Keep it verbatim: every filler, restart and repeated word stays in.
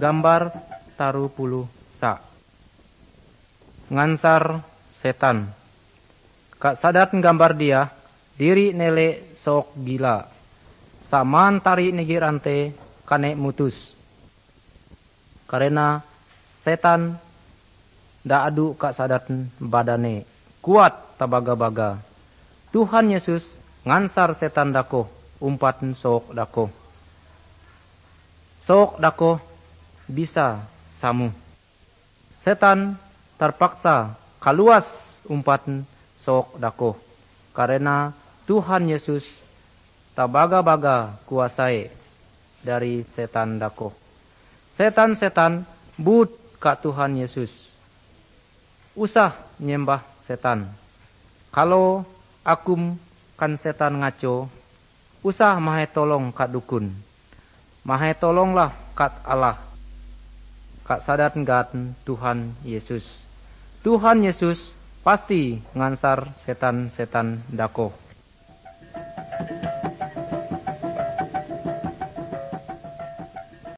gambar taru puluh sa. Ngansar setan. Kak sadat gambar dia, diri nele sok gila. Saman tari negirante kane mutus. Karena setan da adu kak sadat badane. Kuat tabaga-baga. Tuhan Yesus ngansar setan dako, umpat sok dako. Sok dako bisa samu. Setan terpaksa kaluas umpat sok dako. Karena Tuhan Yesus tabaga-baga kuasai dari setan dako. Setan-setan but ka Tuhan Yesus. Usah nyembah setan. Kalau akum kan setan ngaco, usah mahe tolong kat dukun. Mahe tolonglah kat Allah. Kat sadat ngat Tuhan Yesus. Tuhan Yesus pasti ngansar setan-setan dako.